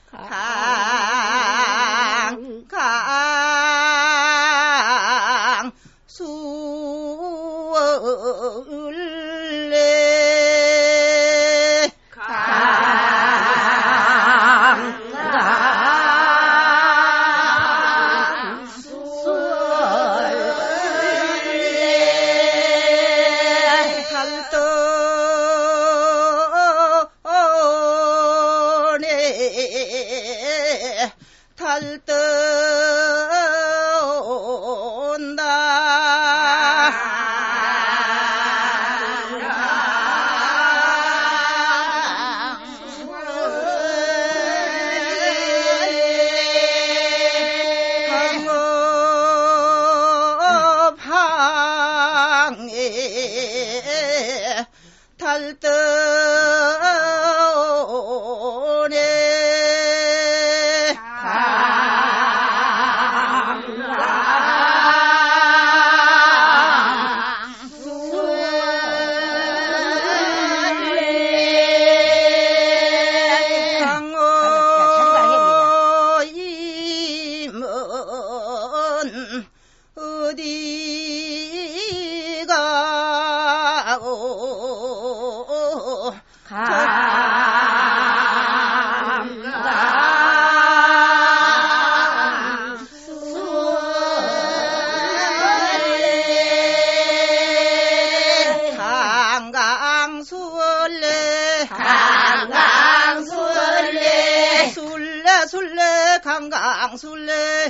강강술래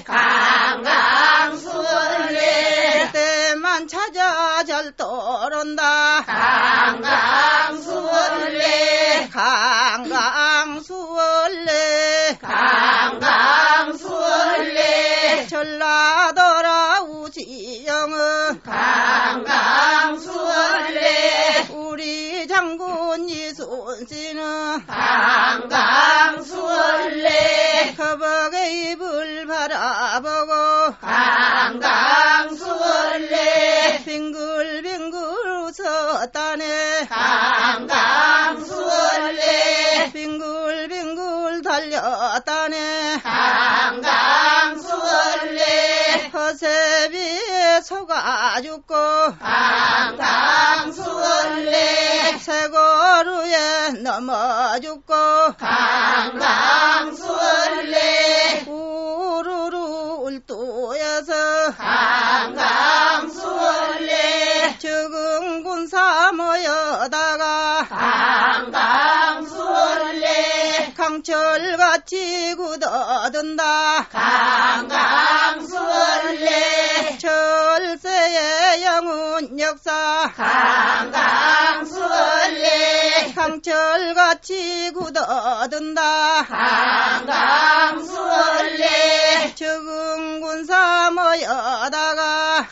강강술래 때만 찾아 잘 떠른다 강강술래 강강술래 강강술래 전라도라 우지영은 강강술래 우리 장군 이순신은 강강술래 거북의 입을 바라보고 강강술래 빙글빙글 웃었다네 강강술래 빙글빙글 달렸다네 강강술래 허세비에 속아 죽고 강강술래 새고루에 넘어 죽고 강강술래 우르르 울떠여서 강강술래 적은 군사 모여다가 강강술래 강철같이 굳어든다 강강술래 철새의 영훈 역사 강강술래 강철같이 굳어든다 강강술래 적은 군사 모여다가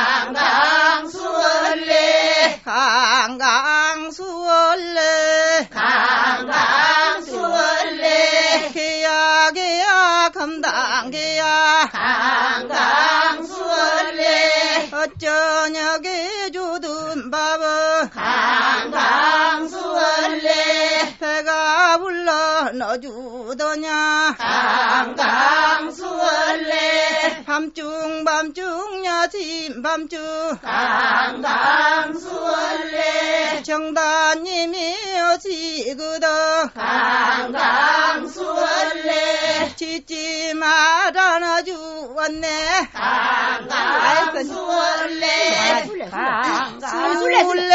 강강술래 강강술래 강강술래 개야 감당개야 강강술래 어쩌냐게 주둔 밥은 강강술래 배가 불러 넣어주더냐 강강술래 밤중 야심 밤중 강강술래 정다님이 오시거든 강강술래 짓지 말아 놔주었네 강강술래 강강술래